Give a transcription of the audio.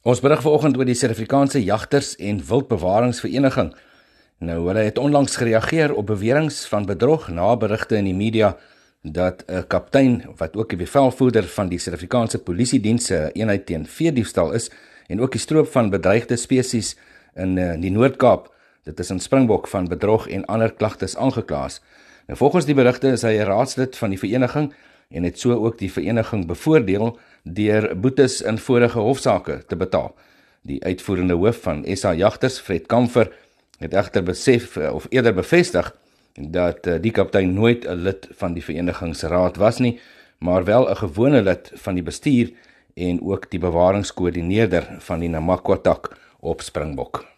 Ons berig vanoggend oor die Suid-Afrikaanse Jagters en Wildbewaringsvereniging. Nou, hulle het onlangs gereageer op beweringe van bedrog na berigte in die media dat 'n kaptein wat ook die bevelvoerder van die Suid-Afrikaanse Polisiediens se eenheid teen veediefstal is en ook die stroop van bedreigde spesies in die Noord-Kaap, dit is in Springbok, van bedrog en ander klagtes aangekla is. Nou, volgens die berigte is hy 'n raadslid van die vereniging en het so ook die vereniging bevoordeel deur boetes in vorige hofsaake te betaal. Die uitvoerende hoof van SA Jagters, Fred Kamfer, het egter eerder bevestig dat die kaptein nooit 'n lid van die verenigingsraad was nie, maar wel 'n gewone lid van die bestuur en ook die bewaringskoördineerder van die Namakwa tak op Springbok.